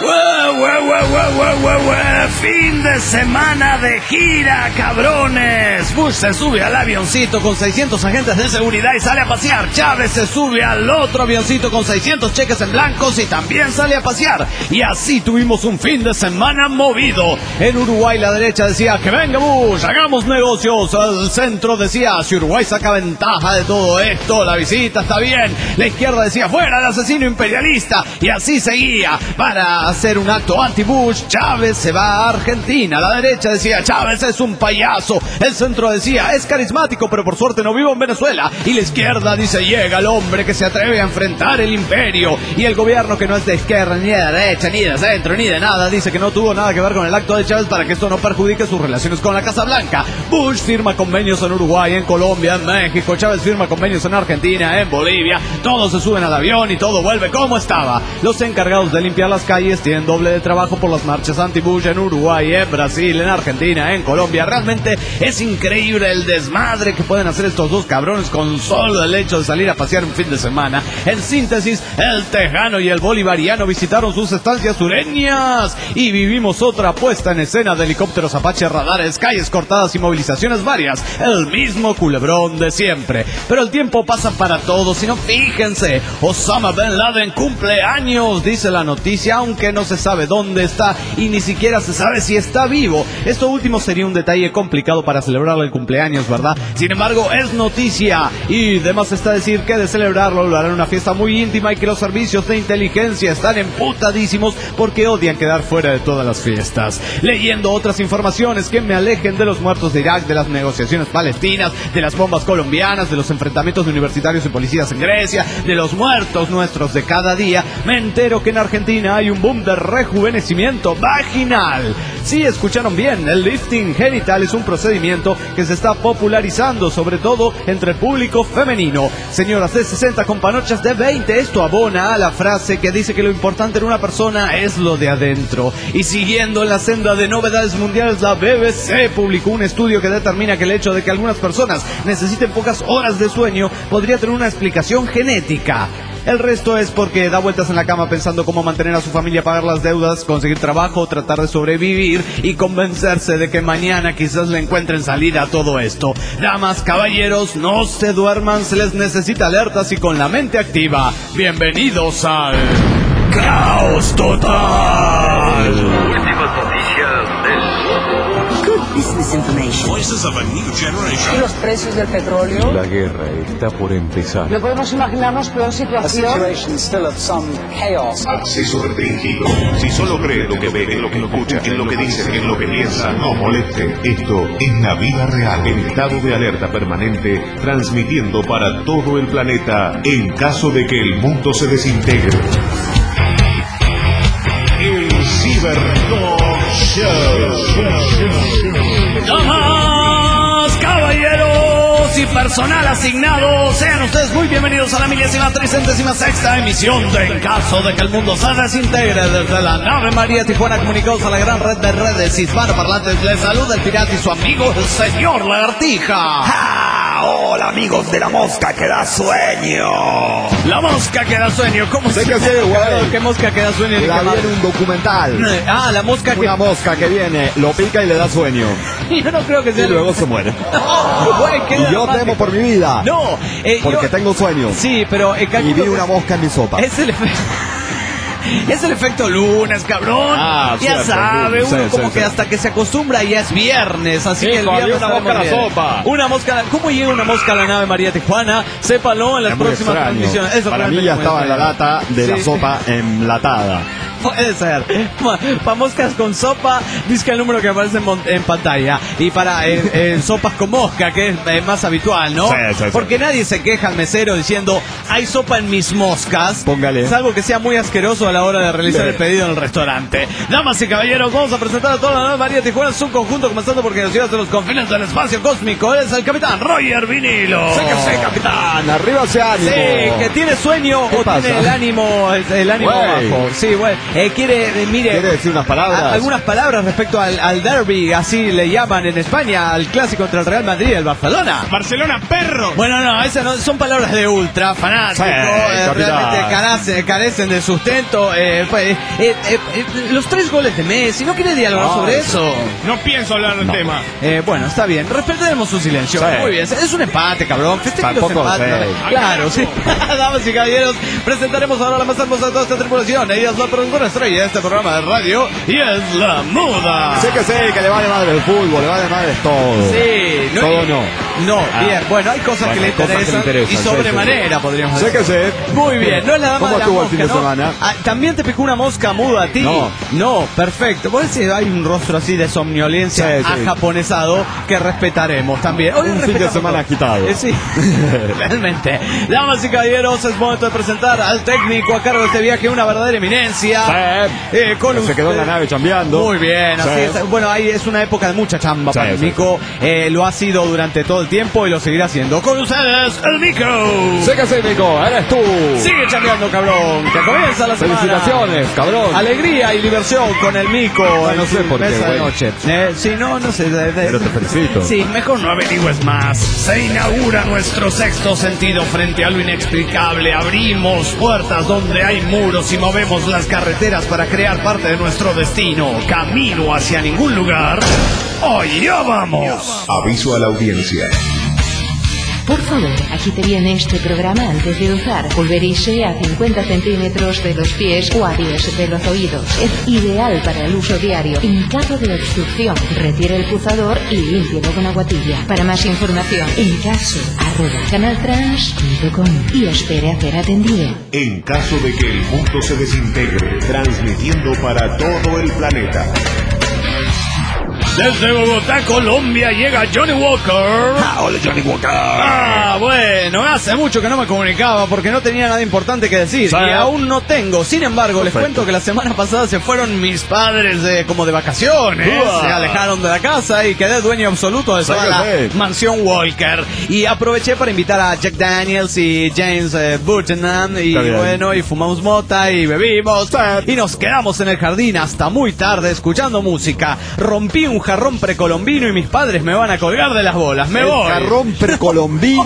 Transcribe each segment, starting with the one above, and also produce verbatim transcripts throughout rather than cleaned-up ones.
¡Ue, ue, ue, ue, ue, ue! ¡Fin de semana de gira, cabrones! Bush se sube al avioncito con seiscientos agentes de seguridad y sale a pasear. Chávez se sube al otro avioncito con seiscientos cheques en blancos y también sale a pasear. Y así tuvimos un fin de semana movido. En Uruguay la derecha decía que venga Bush, hagamos negocios. El centro decía, si Uruguay saca ventaja de todo esto, la visita está bien. La izquierda decía, fuera el asesino imperialista. Y así seguía. Para hacer un acto anti-Bush, Chávez se va a Argentina. La derecha decía, Chávez es un payaso. El centro decía, es carismático, pero por suerte no vivo en Venezuela. Y la izquierda dice, llega el hombre que se atreve a enfrentar el imperio. Y el gobierno, que no es de izquierda, ni de derecha, ni de centro, ni de nada, dice que no tuvo nada que ver con el acto de Chávez para que esto no perjudique sus relaciones con la Casa Blanca. Bush firma convenios en Uruguay, en Colombia, en México. Chávez firma convenios en Argentina, en Bolivia. Todos se suben al avión y todo vuelve como estaba. Los encargados de limpiar las calles tienen doble de trabajo por las marchas anti-Bush en Uruguay, en Brasil, en Argentina, en Colombia. Realmente es increíble el desmadre que pueden hacer estos dos cabrones con solo el hecho de salir a pasear un fin de semana. En síntesis, el tejano y el bolivariano visitaron sus estancias sureñas y vivimos otra puesta en escena de helicópteros Apache, radares, calles cortadas y movilizaciones varias. El mismo culebrón de siempre. Pero el tiempo pasa para todos y no, fíjense, Osama Bin Laden cumple años, dice la noticia, aunque no se sabe dónde está y ni siquiera se sabe si está vivo. Esto último sería un detalle complicado para celebrar el cumpleaños, ¿verdad? Sin embargo, es noticia y demás está decir que de celebrarlo lo harán una fiesta muy íntima y que los servicios de inteligencia están emputadísimos porque odian quedar fuera de todas las fiestas. Leyendo otras informaciones que me alejen de los muertos de Irak, de las negociaciones palestinas, de las bombas colombianas, de los enfrentamientos de universitarios y policías en Grecia, de los muertos nuestros de cada día, me entero que en Argentina hay un boom de rejuvenecimiento vaginal. Sí, escucharon bien, el lifting genital es un procedimiento que se está popularizando, sobre todo entre el público femenino. Señoras de sesenta con panochas de veinte, esto abona a la frase que dice que lo importante en una persona es lo de adentro. Y siguiendo en la senda de novedades mundiales, la B B C publicó un estudio que determina que el hecho de que algunas personas necesiten pocas horas de sueño podría tener una explicación genética. El resto es porque da vueltas en la cama pensando cómo mantener a su familia, pagar las deudas, conseguir trabajo, tratar de sobrevivir y convencerse de que mañana quizás le encuentren salida a todo esto. Damas, caballeros, no se duerman, se les necesita alertas y con la mente activa. Bienvenidos al Caos Total. Últimas noticias del Good business information. Voices of a new generation. ¿Y los precios del petróleo? La guerra está por empezar. ¿No podemos imaginarnos peor situación? Acceso restringido. Si solo cree lo que ve, en lo que escucha, en lo que dice, en lo que piensa, no moleste. Esto es la vida real. En estado de alerta permanente, transmitiendo para todo el planeta en caso de que el mundo se desintegre. El Ciberdog Show. Damas, caballeros y personal asignado, sean ustedes muy bienvenidos a la milésima tricentésima sexta emisión de En caso de que el mundo se desintegre, desde la nave María Tijuana, comunicados a la gran red de redes hispanoparlantes. Les saluda el pirata y su amigo el señor Lagartija. ¡Ja! Hola amigos de la mosca que da sueño. La mosca que da sueño, ¿cómo se llama? ¿Qué mosca que da sueño? La vi en un documental. Ah, la mosca que... Una mosca que viene, lo pica y le da sueño. Yo no creo que sea... Y luego se muere. Oh, güey, ¿qué y yo temo por mi vida. No, eh, porque yo... tengo sueño. Sí, pero... Eh, y vi una mosca en mi sopa. Es el efecto... Es el efecto lunes, cabrón. Ah, ya cierto, sabe, sí, uno sí, como sí, que sí. hasta que se acostumbra ya es viernes, así Hijo, que el viernes había una mosca en la bien. sopa. Una mosca, ¿cómo llega una mosca a la nave María Tijuana? Sépalo en las Es muy próximas extraño. transmisiones. Eso Para mí realmente ya es muy estaba en la extraño. lata de Sí. la sopa enlatada. Puede ser. Para moscas con sopa, dice el número que aparece en, mon- en pantalla. Y para eh, eh, sopas con mosca, que es eh, más habitual, ¿no? Sí, sí, sí. Porque nadie se queja al mesero diciendo, hay sopa en mis moscas. Póngale. Es algo que sea muy asqueroso a la hora de realizar Sí. el pedido en el restaurante. Damas y caballeros, vamos a presentar a toda la nueva María Tijuana en su conjunto, comenzando porque nos lleva hasta los confines del espacio cósmico. Él es el capitán Roger Vinilo. Sé que sé, capitán. Arriba ese ánimo. Sí, que tiene sueño ¿Qué o pasa? tiene el ánimo, el, el ánimo Güey. bajo. Sí, güey. Eh, quiere, eh, mire... ¿Quiere decir unas palabras? A, algunas palabras respecto al, al derby, así le llaman en España, al clásico entre el Real Madrid y el Barcelona. Barcelona, perro. Bueno, no, esas no, son palabras de ultra fanático, Sí, eh, capitán. realmente carecen, carecen de sustento. Eh, pues, eh, eh, eh, los tres goles de Messi, ¿no quiere dialogar No, sobre eso? No pienso hablar del No. tema. Eh, bueno, está bien, respetemos su silencio. Sí. Muy bien, es un empate, cabrón. Festejen los Tampoco empates. sé. Claro, sí. Damas y caballeros, presentaremos ahora la más hermosa de toda esta tripulación. Ella es la productora estrella de este programa de radio y es la muda. Sé que sé que le vale madre el fútbol, le vale madre todo. Sí, no, Todo y- no. No, Ah. bien, bueno, hay cosas Bueno, que le hay cosas que le interesan, interesan, y sí, sobremanera, sí. podríamos Sé decir. que sé. Muy bien, no es la dama ¿Cómo de la estuvo el mosca, fin de ¿no? semana? Ah, ¿también te picó una mosca muda a ti? No. No, perfecto. Por eso hay un rostro así de somnolencia Sí, sí. japonesado que respetaremos también. Hoy Un fin de respetamos semana todo. agitado. Eh, sí, realmente. Damas y caballeros, es momento de presentar al técnico a cargo de este viaje, una verdadera eminencia. Sí. Eh, con Se quedó en la usted. nave chambeando. Muy bien, así Sí. es. Bueno, ahí es una época de mucha chamba Sí, para el sí, Mico. Eh, lo ha sido durante todo el tiempo y lo seguirá haciendo. Con ustedes, el Mico. Sé que sé, Nico, eres tú. Sigue chambeando, cabrón. Que comienza la semana. Felicitaciones, cabrón. Alegría y diversión con el Mico. Ah, en no sé su por qué, mesa de güey. noche. Eh, sí, no, no sé. de- de- Pero te felicito. Sí, mejor no averigües más. Se inaugura nuestro sexto sentido frente a lo inexplicable. Abrimos puertas donde hay muros y movemos las carreteras para crear parte de nuestro destino. Camino hacia ningún lugar. ¡Allá vamos! Aviso a la audiencia. Por favor, agite bien este programa antes de usar. Pulverice a cincuenta centímetros de los pies o a diez de los oídos. Es ideal para el uso diario. En caso de obstrucción, retire el pulsador y límpielo con agua tibia. Para más información, en caso, arroba canaltrans punto com y espere a ser atendido. En caso de que el mundo se desintegre, transmitiendo para todo el planeta. Desde Bogotá, Colombia, llega Johnny Walker. Hola, Johnny Walker. Ah, bueno, hace mucho que no me comunicaba porque no tenía nada importante que decir. Sí. Y aún no tengo. Sin embargo, les Perfecto. cuento que la semana pasada se fueron mis padres de, como de vacaciones. Uah. Se alejaron de la casa y quedé dueño absoluto de Sí, toda la sí. mansión Walker. Y aproveché para invitar a Jack Daniels y James eh, Burton. Y Está bien. bueno, y fumamos mota y bebimos. Sí. Y nos quedamos en el jardín hasta muy tarde escuchando música. Rompí un jarrón precolombino y mis padres me van a colgar de las bolas. Me El voy. jarrón precolombino.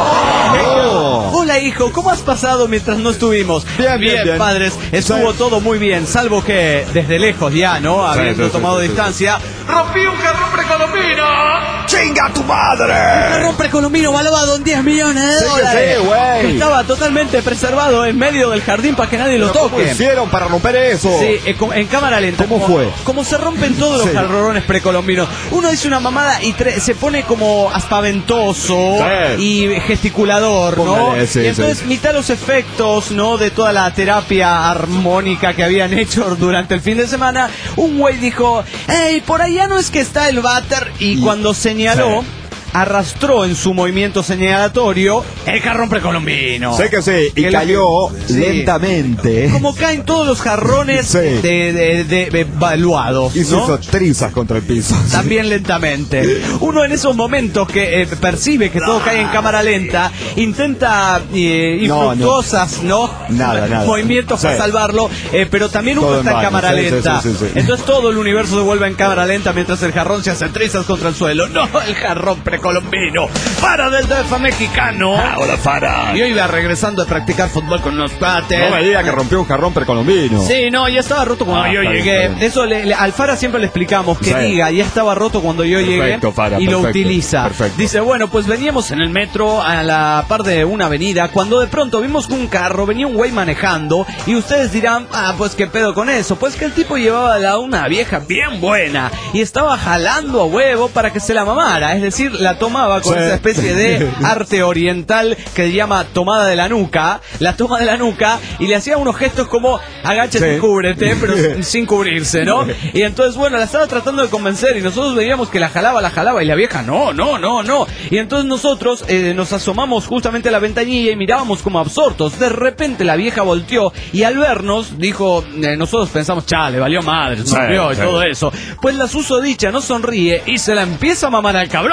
No. Hola hijo, ¿cómo has pasado mientras no estuvimos? Bien, bien, bien. padres, estuvo Sí. todo muy bien, salvo que desde lejos ya, ¿no? Sí, Habiendo sí, sí, tomado sí, sí, distancia, rompí un jarrón precolombino. ¡Chinga tu madre! Un jarrón precolombino valuado en diez millones de Sí que dólares. sí, güey. Estaba totalmente preservado en medio del jardín para que nadie lo ¿Cómo toque. hicieron para romper eso? Sí, eh, co- en cámara lenta. ¿Cómo Como- fue? Como se rompen todos los Sí. jarrones precolombinos. Uno dice una mamada y tre- se pone como aspaventoso Sí. y gesticulador, ¿no? Póngale, sí, y entonces, sí. mitad los efectos, ¿no? De toda la terapia armónica que habían hecho durante el fin de semana, un güey dijo, hey, por allá no es que está el váter. Y, Y- cuando señaló... Sí. arrastró en su movimiento señalatorio el jarrón precolombino. Sé que sí, y Que lo cayó que- sí. lentamente. Como caen todos los jarrones Sí. de, de, de- de evaluados, Y se ¿no? hizo trizas contra el piso. También lentamente. Uno en esos momentos que eh, percibe que todo cae en cámara lenta, intenta eh, No, infructuosas, ¿no? Nada, nada. Movimientos Sí. para salvarlo, eh, pero también uno Todo está en en vano, cámara sí, sí, lenta. sí, sí, sí. Entonces todo el universo se vuelve en cámara lenta mientras el jarrón se hace trizas contra el suelo. No, el jarrón precolombino. Para del D F mexicano. Hola, Fara. Yo iba regresando a practicar fútbol con unos cuates. No me diga que rompió un jarrón precolombino. Sí, no, ya estaba roto cuando Ah, yo está bien, llegué. está bien. Eso le, le- al Fara siempre le explicamos que Sí. diga, ya estaba roto cuando yo Perfecto, llegué Fara, y lo perfecto, utiliza. perfecto. Dice, bueno, pues veníamos en el metro a la par de una avenida cuando de pronto vimos que un carro, venía un güey manejando y ustedes dirán, ah, pues qué pedo con eso. Pues que el tipo llevaba a una vieja bien buena y estaba jalando a huevo para que se la mamara. Es decir, la tomaba con Sí. esa especie de arte oriental que se llama tomada de la nuca, la toma de la nuca y le hacía unos gestos como agáchate Sí. y cúbrete, pero sin- sin cubrirse, ¿no? Y entonces, bueno, la estaba tratando de convencer y nosotros veíamos que la jalaba, la jalaba y la vieja, no, no, no, no. Y entonces nosotros eh, nos asomamos justamente a la ventanilla y mirábamos como absortos. De repente la vieja volteó y al vernos dijo, eh, nosotros pensamos, chale, valió madre, Sí, sonrió y sí. todo eso. Pues la susodicha no sonríe y se la empieza a mamar al cabrón. Ah,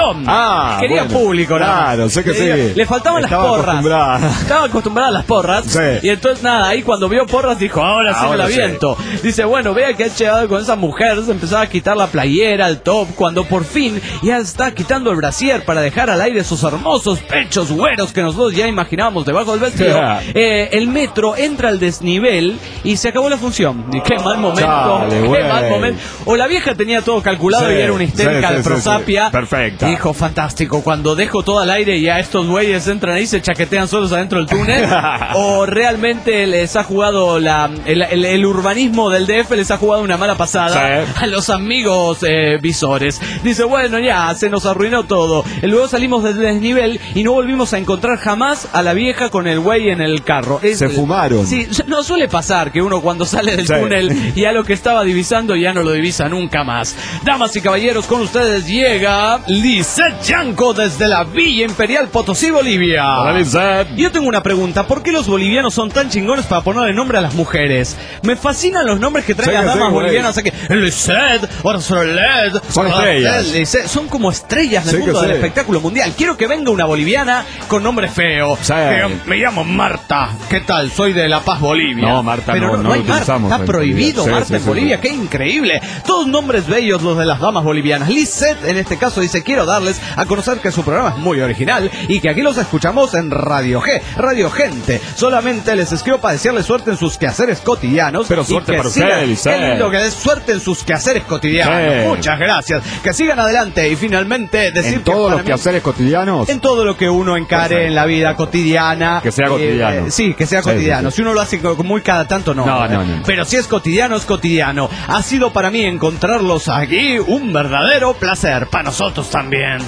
Ah, quería bueno, público, nada más. claro, sé que Quería- sí. Le faltaban Estaba las porras. acostumbrada. Estaba acostumbrada a las porras. Sí. Y entonces, nada, ahí cuando vio porras dijo, ahora sí me Ahora la sí. viento. Dice, bueno, vea que ha llegado con esa mujer, se empezaba a quitar la playera, el top, cuando por fin ya está quitando el brasier para dejar al aire sus hermosos pechos güeros que nosotros ya imaginábamos debajo del vestido. Yeah. Eh, el metro entra al desnivel y se acabó la función. Y qué mal momento, Chale, qué güey. mal momento. O la vieja tenía todo calculado Sí, y era una histérica sí, de sí, sí, prosapia. sí. Perfecta. Dijo, fantástico, cuando dejo todo al aire y ya estos güeyes entran ahí, se chaquetean solos adentro del túnel. O realmente les ha jugado la, el, el- el urbanismo del D F, les ha jugado una mala pasada Sí. a los amigos eh, visores. Dice, bueno, ya, se nos arruinó todo. Y luego salimos del desnivel y no volvimos a encontrar jamás a la vieja con el güey en el carro. Es- Se fumaron. Sí, no suele pasar que uno cuando sale del Sí. túnel y a lo que estaba divisando ya no lo divisa nunca más. Damas y caballeros, con ustedes llega Lisette Yanco desde la Villa Imperial Potosí, Bolivia. Hola, Lisette. Yo tengo una pregunta, ¿por qué los bolivianos son tan chingones para ponerle nombre a las mujeres? Me fascinan los nombres que traen Sí, las sí, damas güey. bolivianas aquí. Lisette, Orsolet, Son estrellas. Lisette, son como estrellas del Sí, que mundo del sí. espectáculo mundial. Quiero que venga una boliviana con nombre feo. Sí. Que me llamo Marta. ¿Qué tal? Soy de La Paz, Bolivia. No, Marta, Pero no, no, no hay lo Marta. utilizamos Está en prohibido Bolivia. Sí, Marta sí, en sí, Bolivia. sí. Qué increíble. Todos nombres bellos los de las damas bolivianas. Lisette, en este caso, dice, quiero darles a conocer que su programa es muy original y que aquí los escuchamos en Radio G, Radio Gente. Solamente les escribo para desearles suerte en sus quehaceres cotidianos. Pero y suerte que para sigan- ustedes, Lisette. Qué lindo que des suerte en sus quehaceres cotidianos. Sí. Muchas gracias. Que sigan adelante y finalmente decir En que todos para los mí- quehaceres cotidianos. en todo lo que uno encare Perfecto. en la vida cotidiana. Que sea Eh, cotidiano. eh, sí, que sea Sí, cotidiano. sí, sí. Si uno lo hace co- muy cada tanto, no. No, ¿eh? no, no. Pero si es cotidiano, es cotidiano. Ha sido para mí encontrarlos aquí un verdadero placer. Para nosotros también.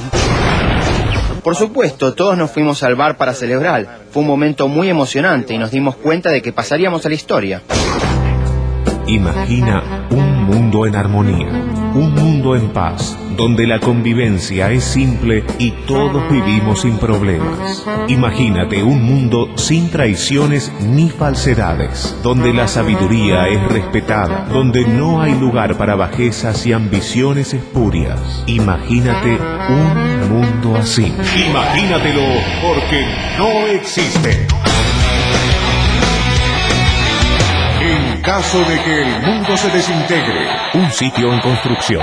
Por supuesto, todos nos fuimos al bar para celebrar. Fue un momento muy emocionante y nos dimos cuenta de que pasaríamos a la historia. Imagina un mundo en armonía, un mundo en paz, donde la convivencia es simple y todos vivimos sin problemas. Imagínate un mundo sin traiciones ni falsedades, donde la sabiduría es respetada, donde no hay lugar para bajezas y ambiciones espurias. Imagínate un mundo así. Imagínatelo, porque no existe. En caso de que el mundo se desintegre, un sitio en construcción.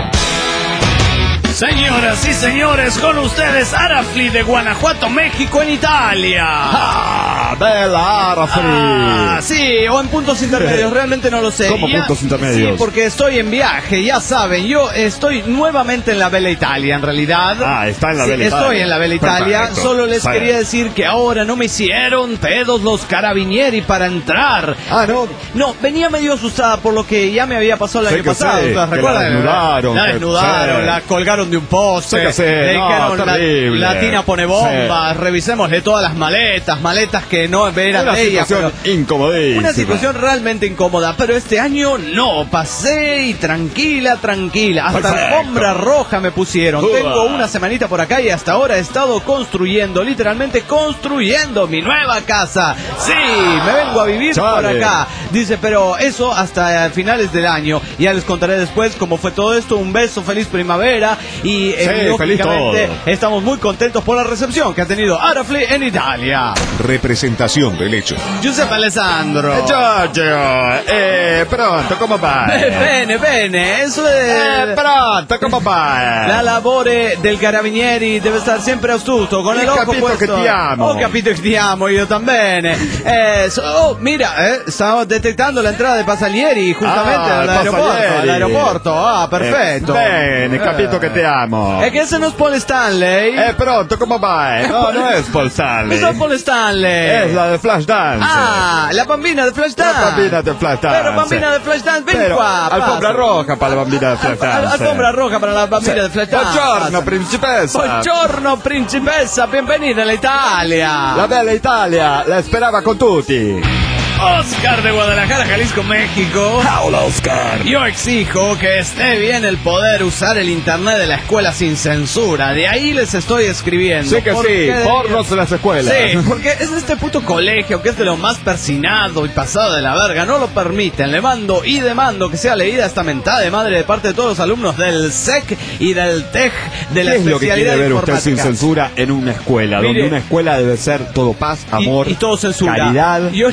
Señoras y señores, con ustedes Arafli de Guanajuato, México, en Italia. ¡Ah! ¡Bella Arafli! Ah, sí, o en puntos intermedios, realmente no lo sé. ¿Cómo Ya- puntos intermedios? Sí, porque estoy en viaje, ya saben, yo estoy nuevamente en la Bella Italia, en realidad. Ah, está en la Sí, Bella Italia. Estoy en la Bella Italia, Perfecto. solo les Sí. quería decir que ahora no me hicieron pedos los carabinieri para entrar. Ah, ¿no? No, venía medio asustada por lo que ya me había pasado el Sé año que pasado. sé, ¿ustedes que recuerdan? la desnudaron, La que- desnudaron, sí. la colgaron de un poste. Sé que sé, le no, dijeron, la, terrible. la tina pone bombas, revisémosle todas las maletas, maletas que no eran Una de ella. situación pero- incomodísima. Una situación realmente incómoda, pero este año no, pasé y tranquila, tranquila. Hasta Perfecto. alfombra roja me pusieron. Uah. Tengo una semanita por acá y hasta ahora he estado construyendo, literalmente construyendo mi nueva casa. Sí, me vengo a vivir Chale. por acá. Dice, pero eso hasta finales del año. Ya les contaré después cómo fue todo esto. Un beso, feliz primavera. Y eh, Sí, feliz lógicamente todo. estamos muy contentos por la recepción que ha tenido Arafli en Italia. Representación del hecho. Giuseppe Alessandro. Eh, Giorgio, eh, pronto, come vai? Bene, bene, eso è... Eh, pronto, come vai? La labore del carabinieri deve stare sempre astuto, con Ho el ojo capito puesto. che ti amo. Ho capito che ti amo, io también. Eh, so- oh, mira, eh, stavo detectando la entrada de pasalieri justamente Ah, all'aeroporto, pasalieri. all'aeroporto. Ah, perfetto. Eh, bene, capito che ti amo. E che se non Paul Stanley? Eh, pronto, come vai? No, no es Paul Stanley. Mi sono Paul Stanley. Es la de Flashdance. Ah, la bambina de Flashdance. La bambina de Flashdance. Pero bambina de Flashdance, ven Pero, qua. alfombra pasa. roja para la bambina de Flashdance. Al- alfombra roja para la bambina de Flashdance. Buongiorno, principessa. Buongiorno, principessa, bienvenida all'Italia. La bella Italia la esperaba con tutti. Oscar de Guadalajara, Jalisco, México. Hola, Oscar. Yo exijo que esté bien el poder usar el internet de la escuela sin censura. De ahí les estoy escribiendo. Sí que sí, pornos en las escuelas. Sí, porque es este puto colegio que es de lo más persinado y pasado de la verga. No lo permiten. Le mando y demando que sea leída esta mentada de madre de parte de todos los alumnos del S E C y del T E C de la ¿Qué es lo que especialidad quiere ver usted informática? sin censura en una escuela? Mire, donde una escuela debe ser todo paz, amor, y, y todo censura. caridad Yo...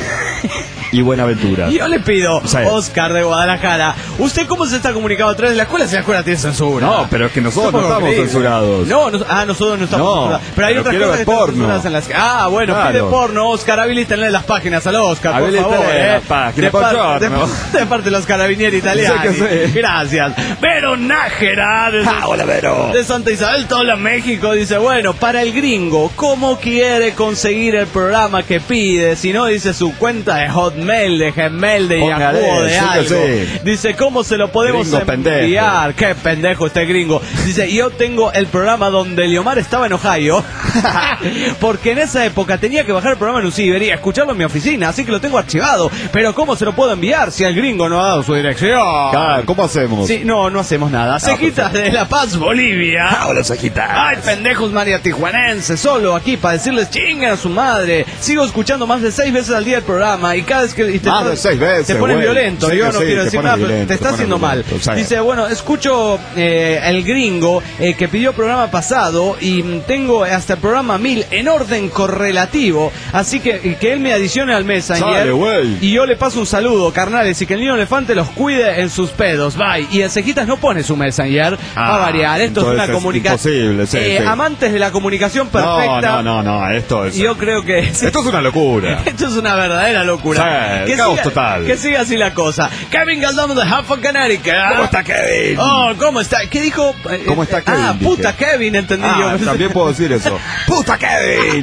y buena aventura. Yo le pido, Sí. Oscar de Guadalajara, ¿usted cómo se está comunicando a través de la escuela si la escuela tiene censura? No, pero es que nosotros no Supongo estamos que- censurados. No, nos- ah, nosotros no estamos No, censurados. Pero hay pero otras quiero cosas ver que están porno. censuradas en las... Ah, bueno, Claro. pide porno, Oscar, habilitenle las páginas al Oscar, por Habilitenle favor. las eh. páginas, de, por par- favor, de, ¿no? de parte de los carabinieri italianos. Sí que sí. Gracias. Pero Nájera, de, Ah, hola, Vero. de Santa Isabel, Tola, México, dice, bueno, para el gringo, ¿cómo quiere conseguir el programa que pide? Si no, dice su cuenta de Hotmail, de Gmail, de Póngale, Yahoo, de sí que algo. sí. Dice, ¿cómo se lo podemos Gringo enviar? Qué pendejo este gringo. Dice, yo tengo el programa donde Leomar estaba en Ohio, porque en esa época tenía que bajar el programa en un ciber y escucharlo en mi oficina, así que lo tengo archivado. Pero ¿cómo se lo puedo enviar si el gringo no ha dado su dirección? Claro, ¿cómo hacemos? Sí, no, no hacemos nada. Cejitas de La Paz, Bolivia. Hola, Cejitas. Ay, pendejos mariatijuanenses, solo aquí para decirles chinguen a su madre. Sigo escuchando más de seis veces al día el programa y cada vez que... y te Más de seis veces, te ponen güey. violento. Sí Yo que no sí, quiero te decir pones nada, pero violento, te está te pones haciendo mal. violento, sí. Dice, bueno, escucho eh, el gringo eh, que pidió programa pasado y mm, tengo hasta el programa mil en orden correlativo, así que que él me adicione al Messenger. Sale, güey. Y yo le paso un saludo, carnales, y que el niño elefante los cuide en sus pedos. Bye. Y el Cejitas no pone su Messenger. Ah, Va a variar. Esto es entonces una es comunicación. imposible, sí, Eh, sí. Amantes de la comunicación perfecta. No, no, no, no, esto es... Yo creo que... Esto es una locura. Esto es una verdadera locura. Sí, caos total. Que siga así la cosa. Kevin Galdamo de Hartford, Connecticut. ¿Cómo está Kevin? Oh, ¿cómo está? ¿Qué dijo? Eh, ¿Cómo está Kevin? Ah, Dije. puta Kevin, entendí Ah, yo. también puedo decir eso. ¡Puta Kevin!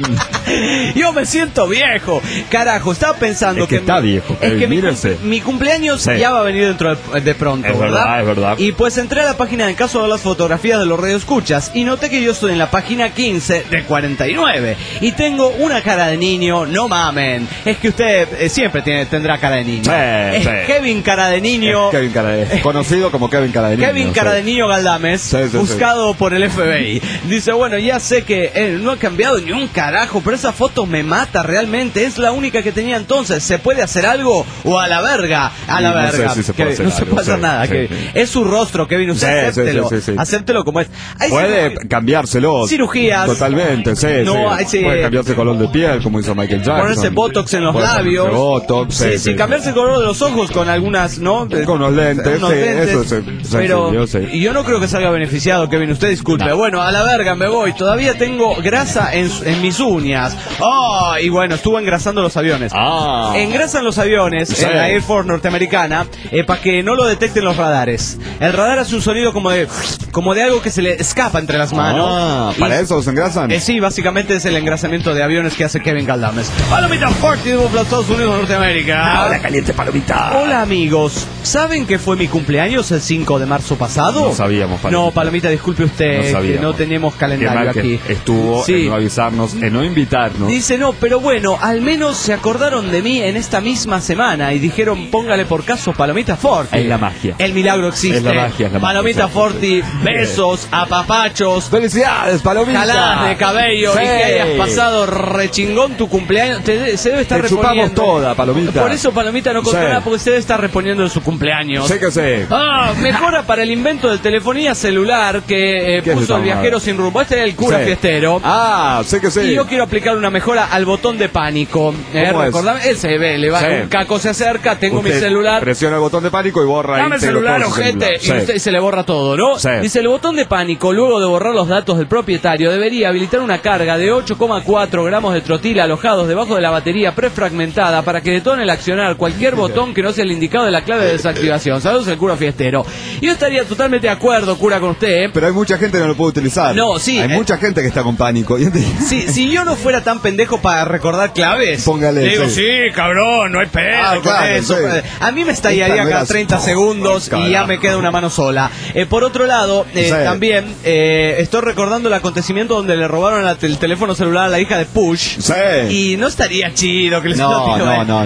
Yo me siento viejo. Carajo, estaba pensando Es que está mi, viejo, Es Kevin, que mi, mírese. mi cumpleaños Sí. ya va a venir dentro de, de pronto, Es verdad, es verdad. Y pues entré a la página de caso de las fotografías de los radioescuchas y noté que yo estoy en la página quince de cuarenta y nueve y tengo una cara de niño, no mamen. Es que usted eh, siempre tiene, tendrá cara de niño. Sí, es sí. Kevin cara de niño. Es Kevin Cara de... Conocido como Kevin Cara de Niño. Kevin cara sí. de niño Galdames, Sí, sí, sí. buscado por el F B I. Dice, bueno, ya sé que él no ha cambiado ni un carajo, pero esa foto me mata realmente. Es la única que tenía entonces. ¿Se puede hacer algo? O a la verga. A la Sí, no verga. sé si se puede Kevin, hacer no se algo, puede hacer sí, nada. sí, Kevin. sí. Es su rostro, Kevin. Usted Sí, sí, acéptelo. sí, sí, sí. Acéptelo como es. Hay Puede cirugía- cambiárselo. cirugías. Totalmente, sí. No, sí. hay- sí. Puede cambiarse color de piel, como hizo Michael Jackson. Ponerse botox en los Puede ponerse labios. Botox, sí, sí, sí, sí, cambiarse el color de los ojos con algunas, ¿no? Con unos lentes, Unos sí, lentes. eso es sencillo, Pero sí. y yo no creo que salga beneficiado, Kevin. Usted disculpe. No. Bueno, a la verga me voy. Todavía tengo grasa en, su- en mis uñas. Oh, y bueno, estuvo engrasando los aviones. Ah. Engrasan los aviones Sí. en la Air Force norteamericana eh, para que no lo detecten los radares. El radar hace un sonido como de como de algo que se le escapa entre las manos. Ah, Y- ¿para eso los engrasan? eh, sí, básicamente es el engrasamiento de aviones que hace Kevin Galdames. Palomita Forti de los Estados Unidos de Norteamérica. Hola, caliente palomita. Hola amigos, ¿saben que fue mi cumpleaños el cinco de marzo pasado? No sabíamos, Palomita. No, Palomita, disculpe usted, No que sabíamos. no tenemos Qué calendario mal que aquí. estuvo Sí. en no avisarnos, en no invitarnos. Dice, no, pero bueno, al menos se acordaron de mí en esta misma semana y dijeron, póngale por caso Palomita Forti. Es la magia. El milagro existe. Es la magia, es la magia, Palomita exacto, Forti, sí. besos, apapachos, ¡Felicidades, palomita! jaladas de cabello Sí. y que hayas pasado rechingón tu cumpleaños. Te- se debe estar Te chupamos reponiendo. toda, Palomita. Por eso Palomita no contó Sí. nada, porque se debe estar reponiendo de su cumpleaños. Sé que sé. Ah, mejora para el invento de telefonía celular que eh, ¿Qué es puso esta el viajero mamada? sin rumbo. Este es el cura Sí. fiestero. Ah, sé que sé. Y yo quiero aplicar una mejora al botón de pánico. Eh, ¿Cómo es? recordame, él se ve, le va, Sí. un caco se acerca, tengo mi Usted celular. Presiona el botón de pánico y borra ahí. Dame el íntegro celular, todo su ojete, celular. y usted se le borra todo, ¿no? Sí. Dice, el botón de pánico, luego de borrar los datos del propietario, debería habilitar una carga de ocho coma cuatro gramos de trotil alojados debajo de la batería prefragmentada para que detone el accionar cualquier botón que no sea el indicado de la clave de desactivación. Saludos, el cura fiestero. Yo estaría totalmente de acuerdo, cura, con usted, ¿eh? Pero hay mucha gente que no lo puede utilizar. No, sí, Hay eh. mucha gente que está con pánico. Y entonces- Si, si yo no fuera tan pendejo para recordar claves, Póngale, le digo, sí. sí, cabrón, no hay pedo Ah, con claro, eso. sí. A mí me estallaría Esta no cada era- treinta segundos y ya me queda una mano sola. Eh, por otro lado, eh, Sí. también eh, estoy recordando el acontecimiento donde le robaron la- el teléfono celular a la hija de Push. Sí. Y no estaría chido que les No, no, no, no,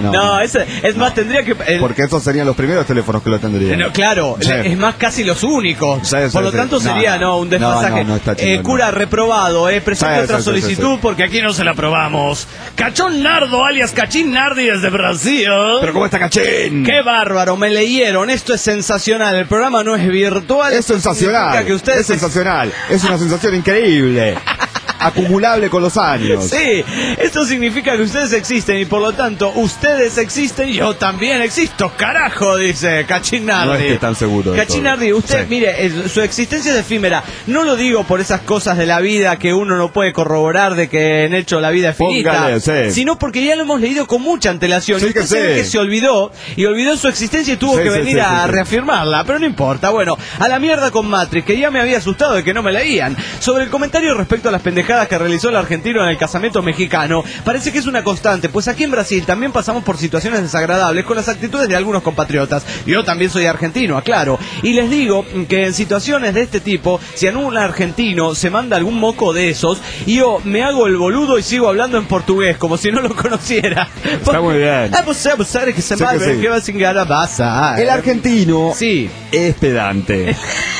no. No, es, es más, tendría que... El, Porque esos serían los primeros teléfonos que lo tendrían. no, claro, Sí. es más casi los únicos. Sí, sí, Por lo sí. tanto No, sería, no, no. un desfasaje. No, no, no está chingón, eh, cura no. reprobado, eh, presente Sí, otra sí, sí, sí, solicitud sí. porque aquí no se la aprobamos. Cachón Nardo, alias Cachín Nardi desde Brasil. Pero ¿cómo está Cachín? ¡Qué bárbaro! Me leyeron. Esto es sensacional. El programa no es virtual. Es Esto sensacional. significa que ustedes Es sensacional. Es una sensación increíble. Acumulable con los años. Sí, esto significa que ustedes existen y por lo tanto ustedes existen y yo también existo, carajo, dice Cachín Nardi. No es que están seguros de Cachín todo. Nardi, usted, Sí. mire, es- su existencia es efímera. No lo digo por esas cosas de la vida que uno no puede corroborar de que en hecho la vida es finita, Póngale, sí. sino porque ya lo hemos leído con mucha antelación. Sí Y usted que se ve sí. que se olvidó y olvidó su existencia y tuvo Sí, que sí, venir sí, a sí, sí. reafirmarla, pero no importa. Bueno, a la mierda con Matrix, que ya me había asustado de que no me leían. Sobre el comentario respecto a las pendejadas que realizó el argentino en el casamiento mexicano, parece que es una constante, pues aquí en Brasil también pasamos por situaciones desagradables con las actitudes de algunos compatriotas. Yo también soy argentino, aclaro. Y les digo que en situaciones de este tipo, si a un argentino se manda algún moco de esos, y yo me hago el boludo y sigo hablando en portugués, como si no lo conociera. Está muy bien. Ah, pues, pues, sabe que se Sí que malve, sí. que va sin ganas pasa. El argentino Sí. es pedante.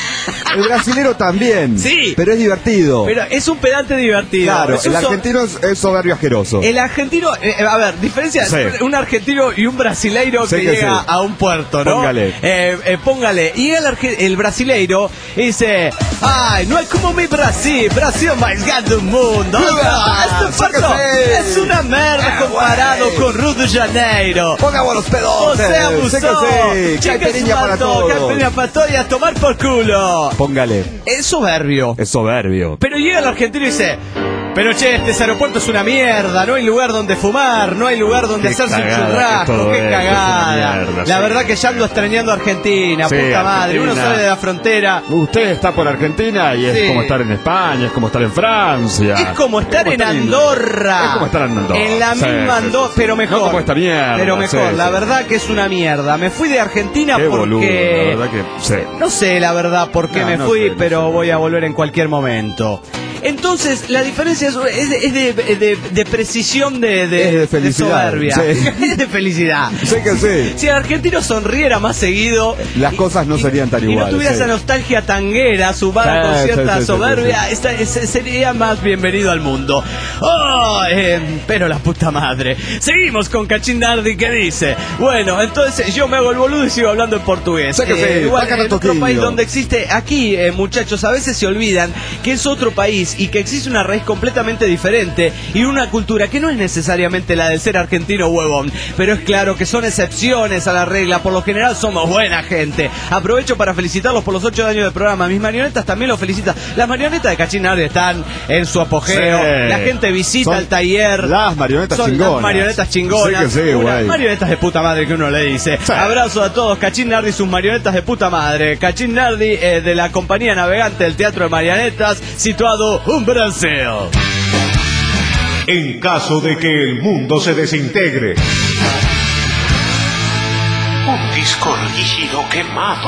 El brasilero también. Sí. Pero es divertido. Pero es un pedante divertido. Claro, Es un el so- argentino es, es soberbio asqueroso. El argentino, eh, a ver, diferencia Sí. entre un argentino y un brasileiro Sí que, que llega sí. a un puerto, ¿no? Póngale. Eh, eh, póngale. Y el, arge- el brasileiro dice, ay, no es como mi Brasil, Brasil más grande del mundo. Ah, Este sí que puerto sí. es una merda comparado güey. con Río de Janeiro. Pongamos los O pedotes. sea, abusó. Sí que sí. Chica Caipirinha su para manto, todos. caipirinha para todos y a tomar por culo. Póngale. Es soberbio. Es soberbio. Pero llega el argentino y dice, pero che, este aeropuerto es una mierda, no hay lugar donde fumar, no hay lugar donde Qué hacerse un cagada que churrasco, todo qué esto, es cagada. una mierda, La sí. verdad que ya ando extrañando Argentina, Sí, puta madre, uno Argentina. sale de la frontera. Usted está por Argentina y es Sí. como estar en España, es como estar en Francia. Es como estar en estar Andorra. Es como estar en Andorra. En la Sí, misma sí, Andorra, sí. pero mejor. No como esta mierda. Pero mejor, sí, la sí. verdad que es una mierda. Me fui de Argentina Qué porque... boludo, la verdad que sí. No sé la verdad por qué No, me no fui, sé, no pero sé. voy a volver en cualquier momento. Entonces, la diferencia es, es de, es de- de- de precisión de, de, Es de felicidad, soberbia. sí. Es de felicidad. Sé que sí. Si el argentino sonriera más seguido... Las y- cosas no y- serían tan Y no iguales, tuviera sí. esa nostalgia tanguera sumada Sí, con sí, cierta sí, sí, soberbia, sí, sí. esta- ese sería más bienvenido al mundo. Oh, eh, pero la puta madre. Seguimos con Cachín Nardi que dice, bueno, entonces yo me hago el boludo y sigo hablando en portugués. Sé que sí, igual, sácate en otro toquillo. país donde existe, aquí eh, muchachos, a veces se olvidan que es otro país y que existe una raíz completamente diferente y una cultura que no es necesariamente la del ser argentino huevón, pero es claro que son excepciones a la regla, por lo general somos buena gente. Aprovecho para felicitarlos por los ocho años del programa, mis marionetas también los felicitan. Las marionetas de Cachín Nardi están en su apogeo, Sí. la gente visita Son el taller. las marionetas son chingonas. las marionetas chingonas. Sí que sí, Unas güey. marionetas de puta madre que uno le dice. Sí. Abrazo a todos, Cachín Nardi y sus marionetas de puta madre. Cachín Nardi eh, de la compañía navegante del Teatro de Marionetas, situado en Brasil. En caso de que el mundo se desintegre, Un disco rígido quemado.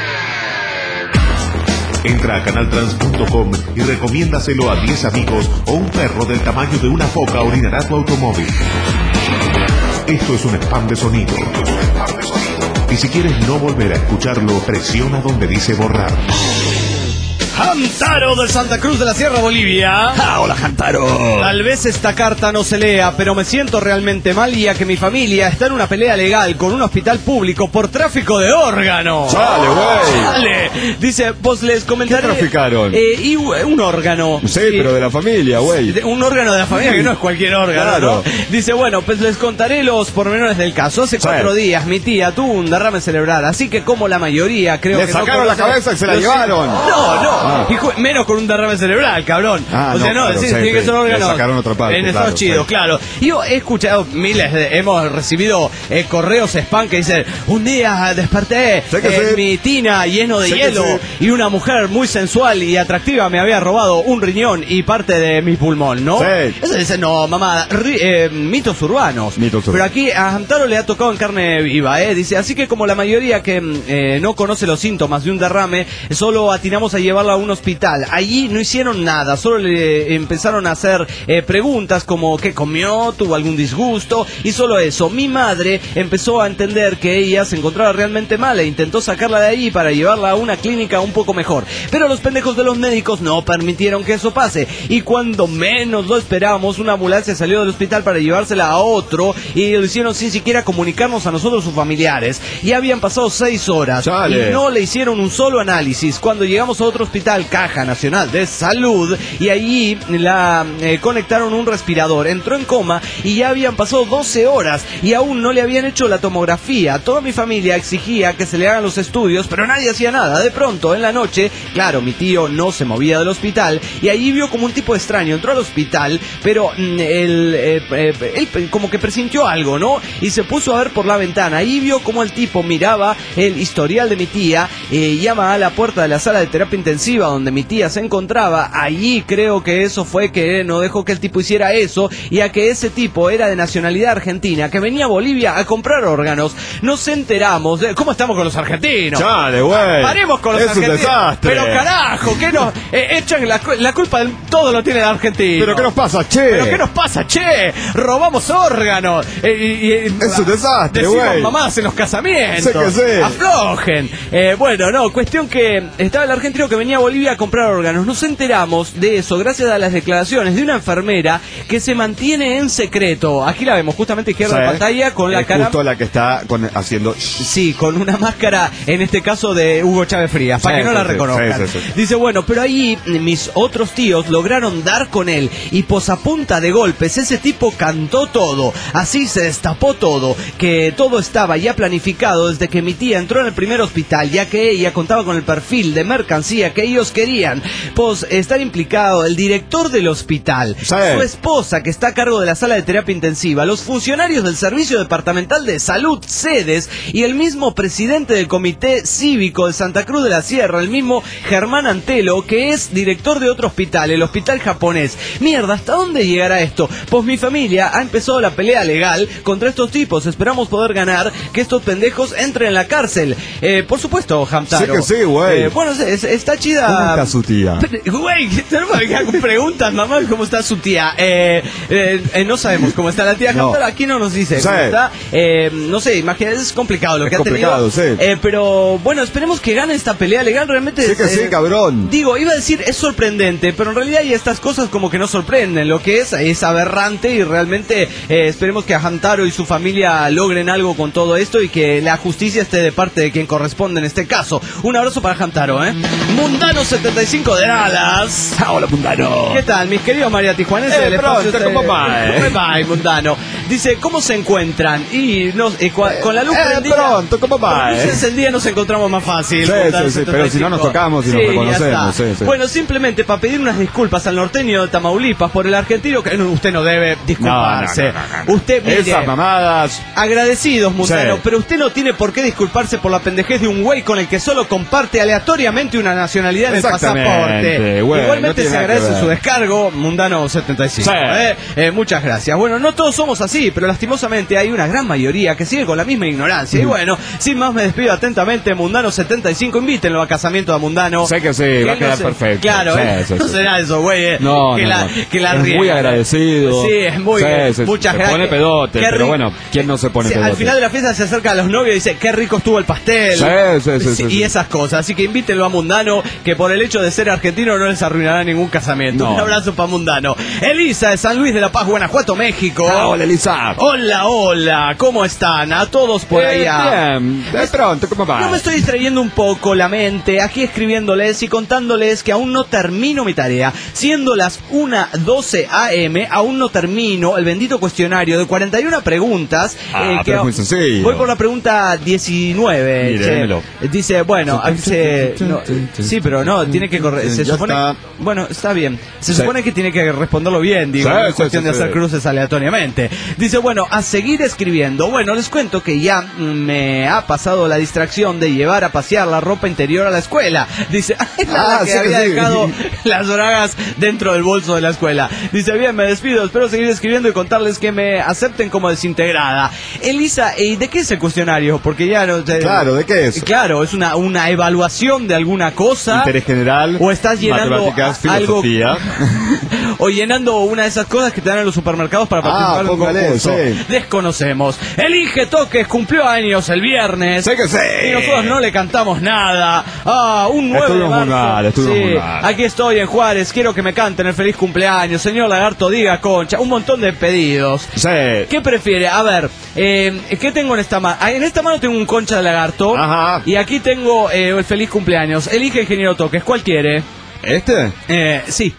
entra a canaltrans punto com y recomiéndaselo a diez amigos o un perro del tamaño de una foca orinará tu automóvil. Esto es un spam de sonido. Y si quieres no volver a escucharlo, presiona donde dice borrar. Hamtaro de Santa Cruz de la Sierra, Bolivia. Ah, hola, Jantaro. Tal vez esta carta no se lea, pero me siento realmente mal ya que mi familia está en una pelea legal con un hospital público por tráfico de órganos. Chale, güey. Chale. Dice, pues les comentaré. ¿Qué traficaron? Eh, y un órgano. Sí, pero de la familia, güey. De- Un órgano de la familia que no es cualquier órgano, Claro. ¿no? Dice, bueno, pues les contaré los pormenores del caso. Hace Sí. cuatro días mi tía tuvo un derrame cerebral, así que como la mayoría creo Le que sacaron no la conoce- cabeza y se la los- llevaron. No, no. Ah. Hijo, menos con un derrame cerebral, cabrón. Ah, o sea, no, no, claro, sí, sí, tiene que sí. ser Le órgano. sacaron otra parte, En claro, Estados Unidos, sí. claro. Yo he escuchado miles de, hemos recibido eh, correos spam que dicen, un día desperté Sé que en sí. mi tina lleno de Sé que hielo sí. y una mujer muy sensual y atractiva me había robado un riñón y parte de mi pulmón, ¿no? Sí. Eso dice, no, mamá, ri- eh, mitos urbanos. Mitos Pero urbanos. aquí a Hamtaro le ha tocado en carne viva, ¿eh? Dice, así que como la mayoría que mm, eh, no conoce los síntomas de un derrame, solo atinamos a llevarla a un hospital. Allí no hicieron nada, solo le empezaron a hacer eh, preguntas como qué comió, tuvo algún disgusto y solo eso. Mi madre empezó a entender que ella se encontraba realmente mal e intentó sacarla de ahí para llevarla a una clínica un poco mejor. Pero los pendejos de los médicos no permitieron que eso pase y cuando menos lo esperábamos, una ambulancia salió del hospital para llevársela a otro y lo hicieron sin siquiera comunicarnos a nosotros, sus familiares. Ya habían pasado seis horas Chale. y no le hicieron un solo análisis. Cuando llegamos a otro hospital, Caja Nacional de Salud, y allí la eh, conectaron un respirador, entró en coma y ya habían pasado doce horas y aún no le habían hecho la tomografía. Toda mi familia exigía que se le hagan los estudios, pero nadie hacía nada. De pronto, en la noche, claro, mi tío no se movía del hospital y allí vio como un tipo extraño, entró al hospital, pero mm, él, eh, eh, él como que presintió algo, ¿no? Y se puso a ver por la ventana. Ahí vio como el tipo miraba el historial de mi tía, eh, llama a la puerta de la sala de terapia intensiva donde mi tía se encontraba. Allí creo que eso fue que no dejó que el tipo hiciera eso, y a que ese tipo era de nacionalidad argentina, que venía a Bolivia a comprar órganos. Nos enteramos de cómo estamos con los argentinos. Chale, güey. Paremos con los es argentinos. Un desastre. Pero carajo, que nos eh, echan la, la culpa de todo lo tiene el argentino. Pero qué nos pasa, che. Pero qué nos pasa, che. Robamos órganos. Eh, y, y, es un desastre, güey. Decimos mamás en los casamientos. Sé que sé. Aflojen. Eh, bueno, no, cuestión que estaba el argentino que venía a Bolivia a comprar órganos. Nos enteramos de eso gracias a las declaraciones de una enfermera que se mantiene en secreto. Aquí la vemos justamente izquierda de pantalla con la es cara. Justo la que está con, haciendo. Sí, con una máscara, en este caso de Hugo Chávez Frías, para sí, que no sí, la sí, reconozcan. sí, sí, sí. Dice, bueno, pero ahí mis otros tíos lograron dar con él y pues a punta de golpes ese tipo cantó todo. Así se destapó todo, que todo estaba ya planificado desde que mi tía entró en el primer hospital, ya que ella contaba con el perfil de mercancía que ellos querían. Pues estar implicado el director del hospital, sí. su esposa que está a cargo de la sala de terapia intensiva, los funcionarios del Servicio Departamental de Salud, sedes, y el mismo presidente del Comité Cívico de Santa Cruz de la Sierra, el mismo Germán Antelo, que es director de otro hospital, el hospital japonés. Mierda, ¿hasta dónde llegará esto? Pues mi familia ha empezado la pelea legal contra estos tipos. Esperamos poder ganar que estos pendejos entren en la cárcel. Eh, por supuesto, Hamtaro. Sí que sí, güey. Eh, bueno, es, está chida. ¿Cómo está su tía? Güey, tenemos que hacer preguntas, mamá, ¿cómo está su tía? Eh, eh, eh, no sabemos cómo está la tía no. Hamtaro, aquí no nos dice sí. cómo está. Eh, no sé, imagínate, es complicado lo es que complicado, ha tenido. Sí. Eh, pero bueno, esperemos que gane esta pelea legal. Realmente sí que eh, sí, cabrón. Digo, iba a decir, es sorprendente, pero en realidad hay estas cosas como que no sorprenden. Lo que es, es aberrante y realmente eh, esperemos que Hamtaro y su familia logren algo con todo esto y que la justicia esté de parte de quien corresponde en este caso. Un abrazo para Hamtaro, ¿eh? Mundano setenta y cinco de Dallas. Hola, Mundano. ¿Qué tal, mis queridos María Tijuanenses? Eh, pronto, ¿cómo va? Eh? ¿Cómo va, Mundano? Dice, ¿cómo se encuentran? Y nos, eh, con, con la luz eh, prendida. Pronto, ¿cómo va? Con la luz Eh? encendida nos encontramos más fácil. Sí, sí, sí, pero si no nos tocamos y sí, nos reconocemos. Sí, sí. Bueno, simplemente para pedir unas disculpas al norteño de Tamaulipas por el argentino, que no, usted no debe disculparse. No, no, no, no, no. Usted, mire, esas mamadas. Agradecidos, Mundano, sí. pero usted no tiene por qué disculparse por la pendejez de un güey con el que solo comparte aleatoriamente una nacionalidad en el pasaporte. Güey, igualmente no se agradece su descargo, Mundano setenta y cinco. Sí. ¿eh? Eh, muchas gracias. Bueno, no todos somos así, pero lastimosamente hay una gran mayoría que sigue con la misma ignorancia. Mm. Y bueno, sin más me despido atentamente, Mundano setenta y cinco. Invítenlo a casamiento a Mundano. Sé que sí, que va a quedar no se... perfecto. Claro, sí, eh, sí, no sí. será eso, güey. Eh, no, que no, la, no. que la es muy agradecido. Sí, es muy, sí, sí, muchas se gracias. Se pone pedote, qué pero bueno, ¿quién no se pone sí, pedote? Al final de la fiesta se acerca a los novios y dice, qué rico estuvo el pastel. Sí, sí, sí, sí, y sí. esas cosas. Así que invítenlo a Mundano, que por el hecho de ser argentino no les arruinará ningún casamiento. No. Un abrazo para Mundano. Elisa de San Luis de la Paz, Guanajuato, México. Ah, hola, Elisa. Hola, hola. ¿Cómo están? A todos por eh, allá. Bien. De pronto, ¿cómo va? Yo me estoy distrayendo un poco la mente, aquí escribiéndoles y contándoles que aún no termino mi tarea. Siendo las una doce a eme, aún no termino el bendito cuestionario de cuarenta y una preguntas. Ah, eh, que pero es muy sencillo. Voy por la pregunta diecinueve. Mire, dice, bueno, dice, no, sí, pero no, tiene que correr. Se ya supone, está. bueno, está bien. Se sí. supone que tiene que responder responderlo bien, digo, Sí, no es sí, cuestión sí, de sí. hacer cruces aleatoriamente. Dice, bueno, a seguir escribiendo. Bueno, les cuento que ya mm, me ha pasado la distracción de llevar a pasear la ropa interior a la escuela. Dice, ay, la Ah, que sí, había sí. dejado las bragas dentro del bolso de la escuela. Dice, bien, me despido, espero seguir escribiendo y contarles que me acepten como desintegrada. Elisa, ¿y de qué es el cuestionario? Porque ya no... te- Claro, ¿de qué es? Claro, es una, una evaluación de alguna cosa. Interés general, O estás llenando matemáticas, a- algo- filosofía. O llenando una de esas cosas que te dan en los supermercados para Ah, participar en un póngale, concurso. sí. Desconocemos. El Inge Toques cumplió años el viernes. Sé que sé. Y nosotros no le cantamos nada. Ah, un nueve de Estuvimos muy marzo. mal, estuvimos Sí, muy mal. aquí estoy en Juárez. Quiero que me canten el feliz cumpleaños. Señor Lagarto, diga concha. Un montón de pedidos. Sí. ¿Qué prefiere? A ver, eh, ¿qué tengo en esta mano? En esta mano tengo un concha de lagarto. Ajá. Y aquí tengo eh, el feliz cumpleaños. Elige, ingeniero Toques. ¿Cuál quiere? ¿Este? Eh, sí.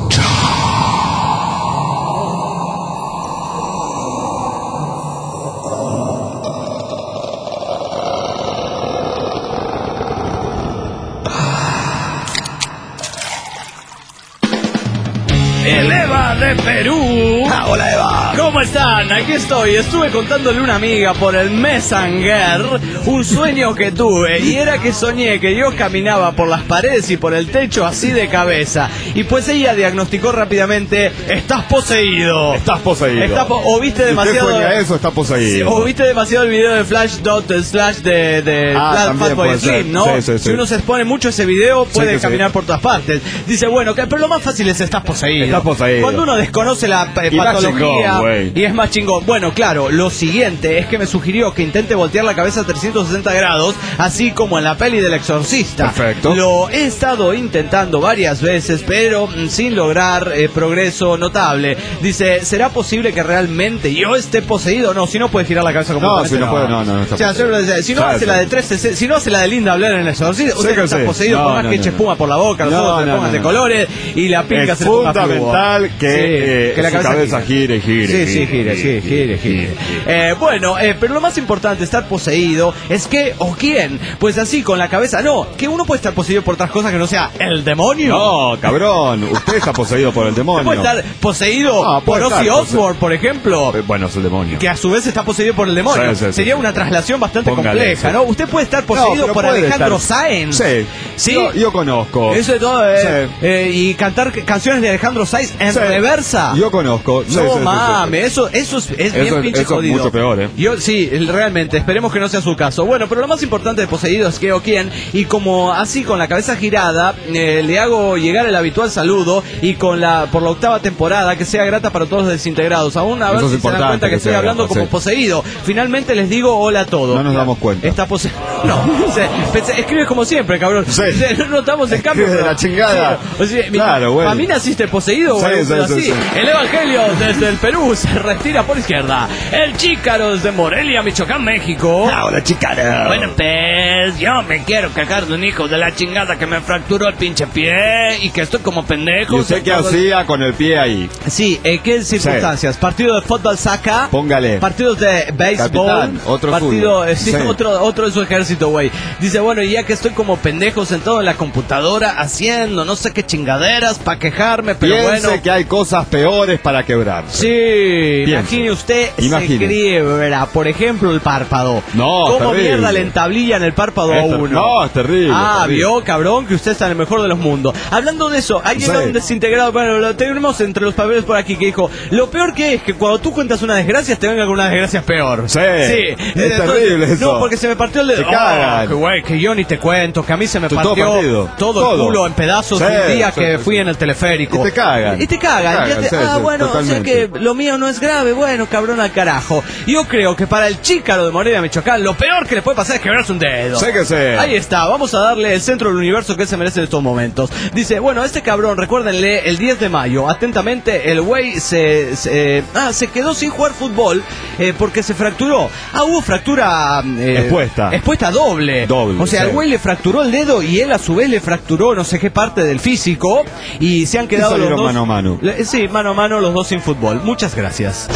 El Eva de Perú. Ah, hola, Eva. ¿Cómo están? Aquí estoy. Estuve contándole a una amiga por el Messenger un sueño que tuve. Y era que soñé que yo caminaba por las paredes y por el techo así de cabeza. Y pues ella diagnosticó rápidamente: estás poseído. Estás poseído. Está po- o viste Si demasiado. usted sueña eso, está Sí, poseído. o viste demasiado el video de Flash Dot Slash de, de Ah, Flat- también Fatboy puede ser. Slim, ¿no? Sí, sí, sí. Si uno se expone mucho a ese video, puede que sí. caminar por todas partes. Dice, bueno, que, pero lo más fácil es estás poseído. Estás poseído. Cuando uno desconoce la eh, Y más patología chingón, güey. y es más chingón. Bueno, claro, lo siguiente es que me sugirió que intente voltear la cabeza a trescientos sesenta grados, así como en la peli del Exorcista. Perfecto. Lo he estado intentando varias veces, pero mm, sin lograr eh, progreso notable. Dice, ¿será posible que realmente yo esté poseído? No, si no puede girar la cabeza No, completamente. si no puede, no, no, no está O sea, poseído. siempre dice, si no Ya, hace sí. la de tres sesenta, si no hace la de Linda Blair en el Exorcista, Sí usted que no está sí. poseído, No, por más no, que no, eche no. espuma por la boca, los No, ojos se le no, pongan no, de no. colores y la pinca Es se le ponga fundamental fluo. que, eh, que la su cabeza, cabeza gire, gire, Sí, sí, gire, gire, sí, gire, gire. Eh, bueno, eh, pero lo más importante de estar poseído es que, ¿o quién? Pues así, con la cabeza, no, que uno puede estar poseído por otras cosas que no sea el demonio. No, cabrón, usted está poseído por el demonio. Puede estar poseído No, por puede Ozzy estar Osbourne, por ejemplo. Eh, Bueno, es el demonio. Que a su vez está poseído por el demonio. Sí, sí, sí. Sería una traslación bastante Póngale compleja, eso. ¿no? Usted puede estar No, poseído pero por puede Alejandro estar- Sáenz. Sí. ¿Sí? Yo, yo conozco. Eso de todo, eh, Sí. eh, y cantar c- canciones de Alejandro Sáenz en Sí. reversa. Yo conozco. Sí, No sí, sí, sí. mames, eso, eso es, es Eso bien es- pinche eso es jodido. mucho peor, ¿eh? Yo, sí, el- realmente, esperemos que no sea su caso. Bueno, pero lo más importante de poseído es que o quién, y como así con la cabeza girada, eh, le hago llegar el habitual saludo y con la, por la octava temporada, que sea grata para todos los desintegrados. Aún a ver Eso es si se dan importante cuenta que, que estoy sea hablando grata, como sí. poseído. Finalmente les digo hola a todos. No nos damos cuenta. Está poseído. No, se, pensé- escribes como siempre, cabrón. Sí. No notamos el cambio. Escribe de pero- la chingada. Sí. O sea, mi- Claro, bueno. Para mí naciste poseído, Sí, o algo sí, sí, así. sí. El Evangelio desde el Perú se retira por izquierda. El Chícaro desde Morelia, Michoacán, México. Hola, Chícaro. Bueno, pues yo me quiero cagar de un hijo de la chingada que me fracturó el pinche pie y que estoy como pendejo. ¿Y usted qué sentado- hacía con el pie ahí? Sí, ¿en qué circunstancias? Partido de fútbol saca. Póngale. Partidos de béisbol. Capitán, otro partido, fútbol. eh, sí, Sí. otro, otro de su ejército, güey. Dice, bueno, y ya que estoy como pendejo sentado en la computadora haciendo no sé qué chingaderas para quejarme, pero Piense bueno. que hay cosas peores para quebrar. Sí, Piense. imagine usted, Imagine. se quiebra, por ejemplo, el párpado. No, ¿Cómo terrible. mierda le entablillan el párpado a Es ter- uno? no, es terrible, Ah, terrible. vio, cabrón, que usted está en el mejor de los mundos. Hablando de eso, hay Sí. un desintegrado, bueno, lo tenemos entre los papeles por aquí, que dijo, lo peor que es que cuando tú cuentas una desgracia, te venga con una desgracia peor. Sí, Sí. es Entonces, terrible eso. No, porque se me partió el dedo. Te cagan. Oh, que güey, que yo ni te cuento, que a mí se me Todo partió partido. todo, Todo. el culo en pedazos Sí, un día sí, que sí, fui sí. en el teleférico. Y te cagan. Y te cagan. Te Ya cagan, te- sí, ah, sí, bueno, o sea totalmente. que lo mío no es grave. Bueno, cabrón al carajo. Yo creo que para el Chícaro de Morelia, Michoacán, lo peor que le puede pasar es quebrarse un dedo. Sé que sé. Ahí está, vamos a darle el centro del universo que él se merece en estos momentos. Dice, bueno, este cabrón, recuérdenle, el diez de mayo, atentamente, el güey se, se, ah, se quedó sin jugar fútbol eh, porque se fracturó. Ah, hubo fractura eh, Expuesta. Expuesta doble. Doble, O sea, sí. el güey le fracturó el dedo y él a su vez le fracturó no sé qué parte del físico y se han quedado los salieron dos mano a mano. Le- Sí, mano a mano los dos sin fútbol. Muchas gracias.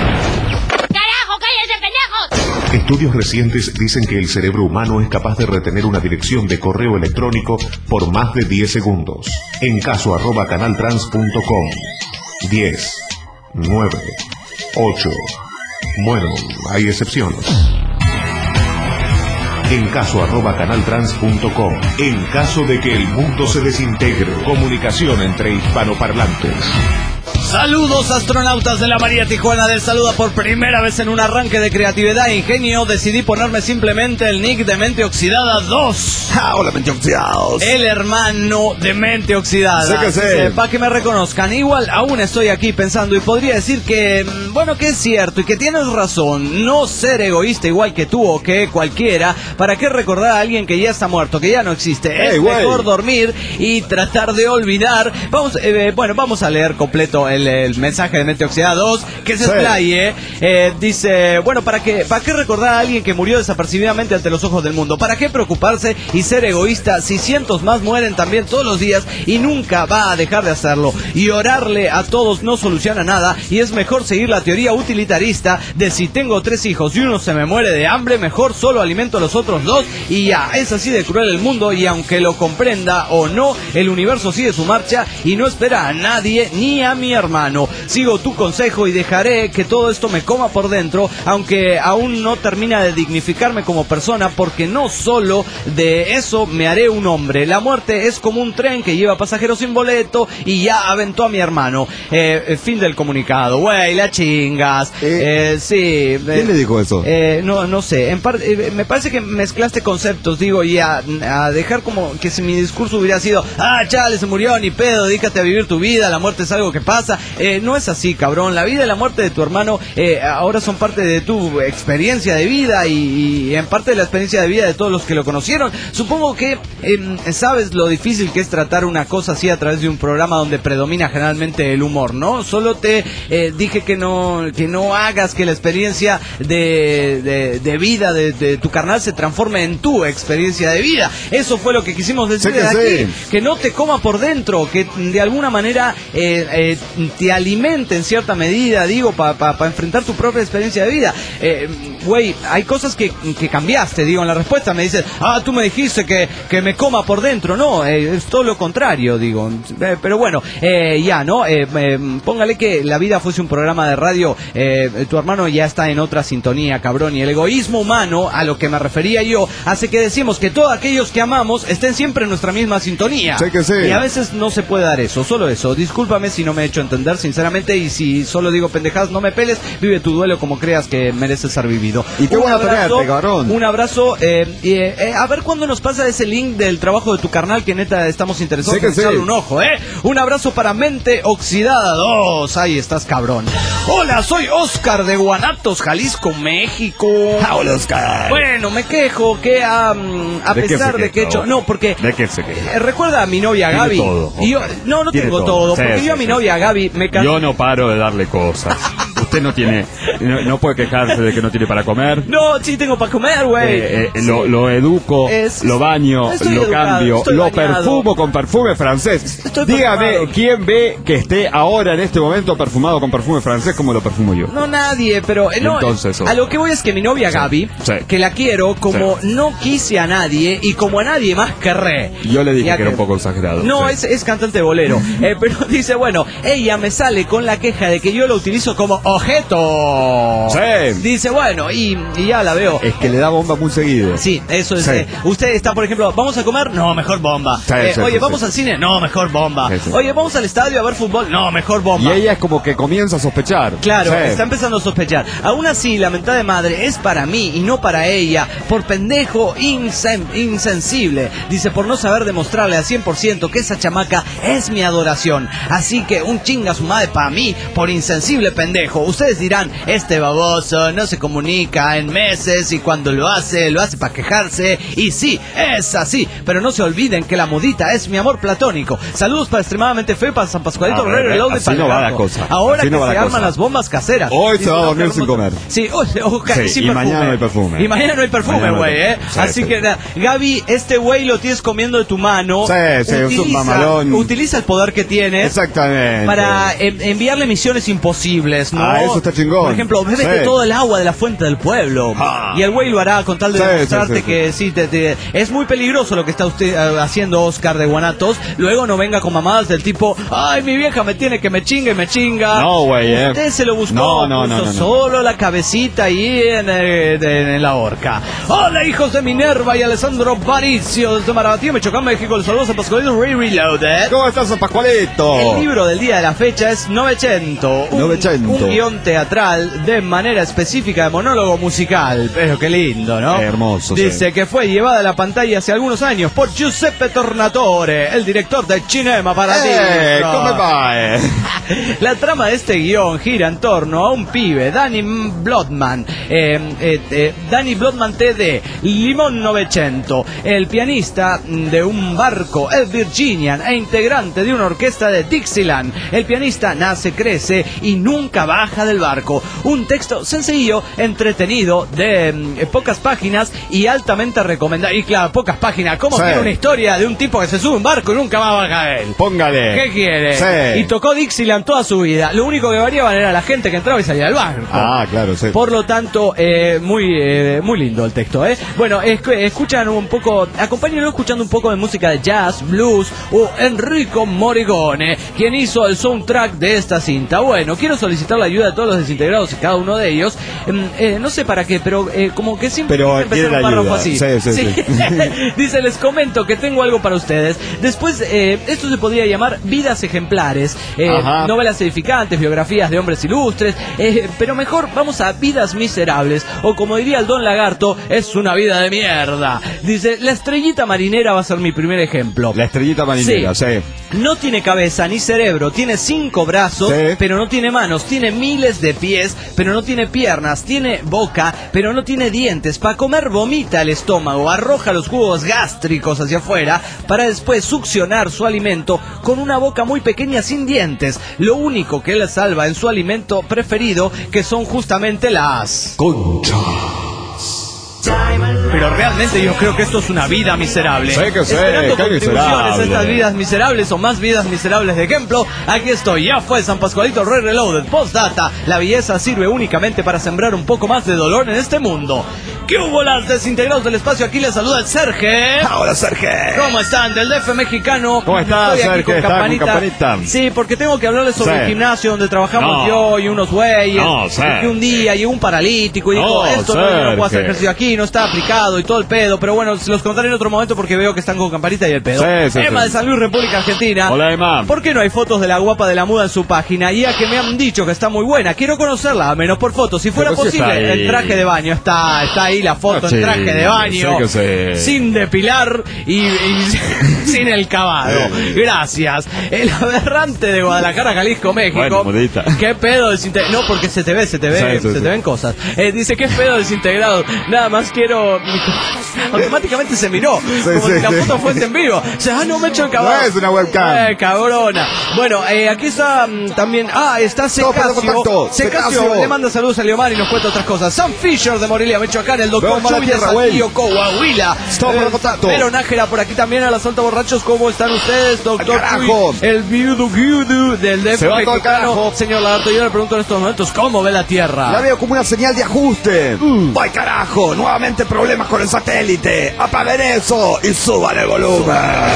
¡Carajo, cállense, pendejos! Estudios recientes dicen que el cerebro humano es capaz de retener una dirección de correo electrónico por más de diez segundos. En caso arroba canaltrans punto com. diez, nueve, ocho. Bueno, hay excepciones. En caso arroba canaltrans punto com. En caso de que el mundo se desintegre, comunicación entre hispanoparlantes. Saludos astronautas de la María Tijuana del Saluda. Por primera vez en un arranque de creatividad e ingenio decidí ponerme simplemente el nick de Mente Oxidada dos. Ah, hola, Mente Oxidados. El hermano de Mente Oxidada. Sé que sé. Eh, para que me reconozcan. Igual aún estoy aquí pensando y podría decir que, bueno, que es cierto y que tienes razón. No ser egoísta igual que tú o que cualquiera. ¿Para qué recordar a alguien que ya está muerto, que ya no existe? Hey, es güey. mejor dormir y tratar de olvidar. Vamos, eh, bueno, vamos a leer completo el, el mensaje de Mente Oxidada dos, que se Sí. explaye. Eh, dice, bueno, ¿para qué, ¿para qué recordar a alguien que murió desapercibidamente ante los ojos del mundo? ¿Para qué preocuparse y ser egoísta si cientos más mueren también todos los días y nunca va a dejar de hacerlo? Y orarle a todos no soluciona nada y es mejor seguir la teoría utilitarista de si tengo tres hijos y uno se me muere de hambre, mejor solo alimento a los otros dos y ya. Es así de cruel el mundo y aunque lo comprenda o no, el universo sigue su marcha y no espera a nadie ni a mi hermano. Sigo tu consejo y dejaré que todo esto me coma por dentro, aunque aún no termina de dignificarme como persona, porque no solo de eso me haré un hombre. La muerte es como un tren que lleva pasajeros sin boleto y ya aventó a mi hermano. Eh, fin del comunicado. Güey, la chingas. Eh, eh, sí. Eh, ¿Quién le dijo eso? Eh, no, no sé. En par- eh, me parece que mezclaste conceptos, digo, y a, a dejar como que si mi discurso hubiera sido, ah, chale, se murió, ni pedo, dedícate a vivir tu vida, la muerte es algo que pasa. Eh, no es así, cabrón. La vida y la muerte de tu hermano eh, ahora son parte de tu experiencia de vida y, y en parte de la experiencia de vida de todos los que lo conocieron. Supongo que eh, sabes lo difícil que es tratar una cosa así a través de un programa donde predomina generalmente el humor, ¿no? Solo te eh, dije que no que no hagas que la experiencia de, de, de vida de, de tu carnal se transforme en tu experiencia de vida. Eso fue lo que quisimos decir Sí que de aquí. sí. Que no te coma por dentro, que de alguna manera eh, eh, te alimente en cierta medida, digo, para pa, pa enfrentar tu propia experiencia de vida. Güey, eh, hay cosas que, que cambiaste, digo, en la respuesta me dices, ah, tú me dijiste que, que me coma por dentro. No, eh, es todo lo contrario, digo. Eh, pero bueno, eh, ya, ¿no? Eh, eh, póngale que la vida fuese un programa de radio, eh, tu hermano ya está en otra sintonía, cabrón, y el egoísmo humano, a lo que me refería yo, hace que decimos que todos aquellos que amamos estén siempre en nuestra misma sintonía. Sí que sí. Y a veces no se puede dar eso, solo eso. Discúlpame si no me he hecho entender, sinceramente, y si solo digo pendejadas, no me peles, vive tu duelo como creas que merece ser vivido. Y qué Un bueno abrazo, tenerte, cabrón. Un abrazo, eh, y, eh, a ver cuándo nos pasa ese link del trabajo de tu carnal, que neta estamos interesados Sí que en sí. echarle un ojo, ¿eh? Un abrazo para Mente Oxidada dos, ahí estás, cabrón. Hola, soy Oscar de Guanatos, Jalisco, México. Hola, Oscar. Bueno, me quejo que um, a ¿De qué pesar se de que he queja, hecho... No, porque... ¿De qué se queja? eh, recuerda a mi novia Tiene Gaby. todo, Y yo, no, no Tiene tengo todo. todo, Sí, porque sí, yo a mi sí. novia Gaby me casé... Yo no paro de darle cosas. Usted no tiene, no, no puede quejarse de que no tiene para comer. No, sí tengo para comer, güey. Eh, eh, Sí. lo, lo educo, Es- lo baño, estoy lo educado, cambio, estoy lo bañado. perfumo con perfume francés. Estoy Dígame, perfumado. ¿quién ve que esté ahora en este momento perfumado con perfume francés como lo perfumo yo? No, nadie, pero eh, no, Entonces, a lo que voy es que mi novia Gaby, Sí. que la quiero como Sí. no quise a nadie y como a nadie más querré. Yo le dije Ya que era un poco exagerado. No, sí. es, es cantante de bolero. Eh, pero dice, bueno, ella me sale con la queja de que yo lo utilizo como objeto. Sí. Dice, bueno, y, y ya la veo. Es que le da bomba muy seguido. Sí, eso es. Sí. eh, usted está, por ejemplo, ¿vamos a comer? No, mejor bomba. Sí, Eh, sí, oye, sí, ¿vamos sí. al cine? No, mejor bomba. Sí, sí. Oye, ¿vamos al estadio a ver fútbol? No, mejor Y bomba. ella es como que comienza a sospechar. Claro, Sí. está empezando a sospechar. Aún así, la mentada de madre es para mí y no para ella, por pendejo insen- insensible. Dice, por no saber demostrarle al cien por ciento que esa chamaca es mi adoración. Así que un chinga su madre para mí, por insensible pendejo. Ustedes dirán, este baboso no se comunica en meses y cuando lo hace, lo hace para quejarse. Y sí, es así. Pero no se olviden que la mudita es mi amor platónico. Saludos para Extremadamente Feo, para San Pascualito, A ver, Guerrero, Reloaded, así para no el va la gato. cosa. Ahora Así que no va se la arman cosa. las bombas caseras. Hoy Dice, se va a no, dormir qué sin hermoso. comer. Sí, hoy, hoy- Sí, sin y perfume. mañana no hay perfume. Y mañana no hay perfume, Mañana no hay güey, ¿eh? perfume. Sí, Así sí. que, na, Gaby, este güey lo tienes comiendo de tu mano. Sí, sí, es un mamalón. Utiliza el poder que tienes Exactamente. para eh, enviarle misiones imposibles, ¿no? Ahí Ah, eso está chingón. Por ejemplo, bébete Sí. todo el agua de la fuente del pueblo. Ah. Y el güey lo hará con tal de Sí, demostrarte sí, sí, que sí, te, te- es muy peligroso lo que está usted eh, haciendo, Oscar de Guanatos. Luego no venga con mamadas del tipo, ay, mi vieja me tiene que me chinga y me chinga. No, güey, eh. Usted se lo buscó, No, no, no, puso no, no. solo la cabecita ahí en, eh, de- en la horca. Hola, hijos de Minerva y Alessandro Paricio desde Marabatío, Michoacán, México. Les saludos a Pascualito Re Reloaded. ¿Cómo estás, San Pascualito? El libro del día de la fecha es Novecento, un, Novecento. un guión teatral de manera específica de monólogo musical. Pero qué lindo, ¿no? Hermoso, sí. Dice que fue llevada a la pantalla hace algunos años por Giuseppe Tornatore, el director de Cinema Paradiso. Eh, ¿cómo va? eh? La trama de este guión gira en torno a un pibe, Danny Blodman, eh, eh, eh, Danny Blodman T D, Limón Novecento, el pianista de un barco, el Virginian, e integrante de una orquesta de Dixieland. El pianista nace, crece y nunca baja del barco. Un texto sencillo, entretenido, de mm, pocas páginas y altamente recomendado. Y claro, pocas páginas. ¿Cómo Sí. quiere una historia de un tipo que se sube a un barco y nunca va a bajar él? Póngale. ¿Qué quiere? Sí. Y tocó Dixieland toda su vida. Lo único que variaban era la gente que entraba y salía del barco. Ah, claro, sí. Por lo tanto, eh, muy eh, muy lindo el texto, ¿eh? Bueno, esc- escuchan un poco, acompáñenlo escuchando un poco de música de jazz, blues o Enrico Morricone, quien hizo el soundtrack de esta cinta. Bueno, quiero solicitar la ayuda de todos los desintegrados y cada uno de ellos. Mm, eh, no sé para qué, pero eh, como que siempre Pero quise empezar quiere un la párrafo ayuda. así. Sí, sí, sí. Dice, les comento que tengo algo para ustedes. Después, eh, esto se podría llamar vidas ejemplares, eh, Ajá. novelas edificantes, biografías de hombres ilustres, eh, pero mejor vamos a vidas miserables, o como diría el Don Lagarto, es una vida de mierda. Dice, la estrellita marinera va a ser mi primer ejemplo. La estrellita marinera, sí. No tiene cabeza ni cerebro, tiene cinco brazos, Sí. pero no tiene manos, tiene miles de pies, pero no tiene piernas, tiene boca, pero no tiene dientes. Para comer vomita el estómago, arroja los jugos gástricos hacia afuera, para después succionar su alimento con una boca muy pequeña sin dientes. Lo único que le salva en su alimento preferido, que son justamente las... Concha. Pero realmente yo creo que esto es una vida miserable. Sí que sí, Esperando qué contribuciones a miserable. estas vidas miserables o más vidas miserables de ejemplo, aquí estoy, ya fue San Pascualito Re Reloaded. Postdata, la belleza sirve únicamente para sembrar un poco más de dolor en este mundo. ¿Qué hubo, las desintegrados del espacio? Aquí les saluda el Serge. Hola, Sergio. ¿Cómo están? Del D F mexicano. ¿Cómo estás, Estoy aquí Sergio? con ¿Estás con campanita. campanita? Sí, porque tengo que hablarles sobre Sí. el gimnasio donde trabajamos No. yo y unos güeyes. No, sí. Y un día llegó un paralítico y dijo, No, esto no, yo no puedo hacer Sergio. ejercicio aquí, no está aplicado y todo el pedo. Pero bueno, se los contaré en otro momento porque veo que están con campanita y el pedo. Sí, sí, Emma sí. de San Luis, República Argentina. Hola, Emma. ¿Por qué no hay fotos de la guapa de la muda en su página? Ya que me han dicho que está muy buena. Quiero conocerla, a menos por fotos. Si fuera Pero sí está posible, ahí. en traje de baño. Está, está ahí la foto Ah, sí, en traje de baño. sí que sí. Sin depilar y, y sin el cavado. Gracias. El aberrante de Guadalajara, Jalisco, México. Bueno, mudita. ¿Qué pedo desintegrado? No, porque se te ve, se te ve, Sí, sí, se sí. te ven cosas. Eh, dice, ¿qué pedo desintegrado? Nada más quiero... Automáticamente se miró. como sí, si la sí. foto fuese en vivo. O sea, ah, no me echo el cavado. No es una webcam. Eh, cabrona. Bueno, eh, aquí está mm, también... Ah, está Todo por Secasio. contacto. Secasio Secasio. le manda saludos a Leomar y nos cuenta otras cosas. Sam Fisher de Morelia, Michoacán. El doctor Vamos a la Chuy de tierra, güey. Saltillo, Coahuila. Stop por contacto. Pero Nájera por aquí también a la Salta Borrachos. ¿Cómo están ustedes, doctor Al Chuy? carajo. El viudo viudo del D F Se va todo al mexicano. carajo. Señor Lagarto, yo le pregunto en estos momentos, ¿cómo ve la Tierra? La veo como una señal de ajuste. Mm. ¡Ay, carajo! Nuevamente problemas con el satélite. Apaguen eso y suban el volumen.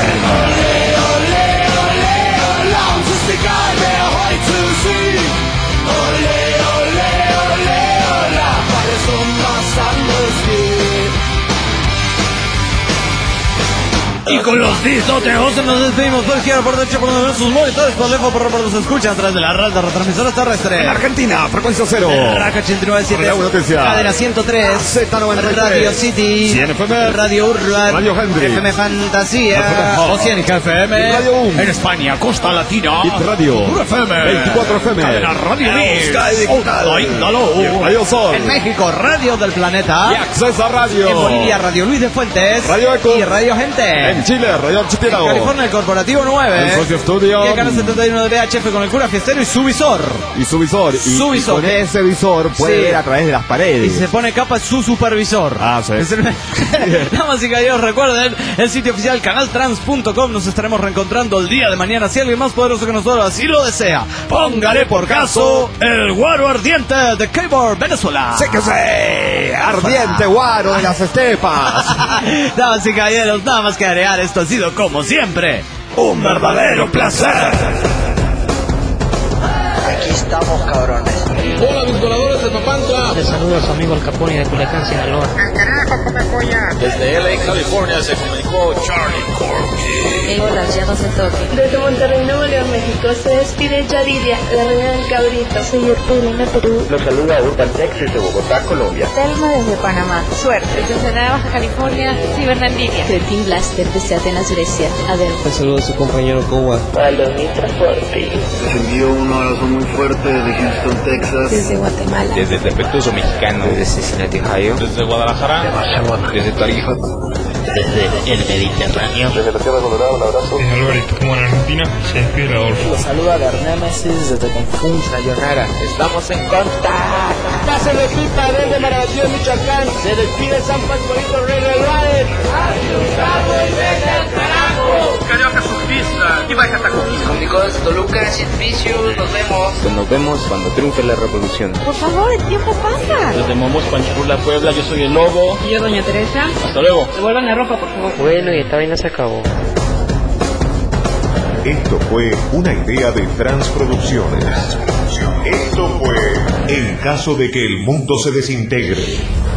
Y con los tizoteos nos despedimos por izquierda, por derecha, por donde sus monitores, por lejos, por por donde se escucha a través de la red de retransmisoras terrestres. En Argentina, frecuencia cero. Raca ochenta y nueve punto siete, Radio Noticias. Cadena ciento tres, Z noventa y tres, Radio City, cien F M, Radio Urban, Radio Hendrix, F M Fantasía, F M, Oceánica F M, Radio U, en España, Costa Latina, Hit Radio, F M, veinticuatro F M, Cadena Radio Mix, Sky Digital, Onda Índalo, y Radio Sol, en México, Radio del Planeta, y Accesa Radio, en Bolivia, Radio Luis de Fuentes, Radio Eco, y Radio Gente, En Chile, Radio Archipiélago. En California, el Corporativo nueve. El Socio Studio. Y el canal setenta y uno de V H F con el cura fiestero y su visor. Y su visor. Y, su visor. Y con ese visor puede sí. ver a través de las paredes. Y se pone capa su supervisor. Ah, sí. Damas y caballeros, recuerden el sitio oficial canal trans punto com. Nos estaremos reencontrando el día de mañana. Si alguien más poderoso que nosotros así lo desea, póngale por caso el guaro ardiente de Keyboard Venezuela. ¡Sí que sí! Ardiente guaro de las estepas. Damas y caballeros, nada más que agregar. Esto ha sido, como siempre, un verdadero placer. Aquí estamos, cabrones. Hola, mis voladores de Papantla. Les saludo a su amigo el Capone de Culiacán, Sinaloa. Desde L A, California, se comunicó Charlie Corky. Hola, ya no se toque. Desde Monterrey, Nuevo León, México, se despide Yaridia, la reina del cabrito. Soy Arturina, Perú. Los saluda Urban Texas de Bogotá, Colombia. Telma desde Panamá. Suerte. Desde Ensenada, Baja California, Cibernandinia. Team Blaster desde Atenas, Grecia. Adel. Les saludo a su compañero Kowa. Aldo Mitra Forti. Les envío un abrazo muy fuerte desde Houston, Texas. Desde Guatemala. Desde el Defectuoso Mexicano. Desde Cincinnati, Ohio. Desde Guadalajara. Desde Tarija. Desde el Mediterráneo. Desde la Tierra Colorada, un abrazo. Desde Alvarito, como en Argentina, se despide Rodolfo. Los saluda Bernémesis desde Cancún. Sayonara, estamos en contacto. Pase de pipa desde Marabatío, Michoacán. Se despide San Pascualito Rey del Ride. ¡Ayudamos y vete al carajo! Carioca Surfista y Baja Tacuquí. Con Nicolás Toluca, Cienficio, nos vemos. Nos vemos cuando triunfe la revolución. Por favor, el tiempo pasa. Desde Momos, Panchipula, Puebla, yo soy el Lobo. Y yo, Doña Teresa. Hasta luego. Devuelvan la ropa, por favor. Bueno, y esta vaina se acabó. Esto fue una idea de Transproducciones. Esto fue En caso de que el mundo se desintegre.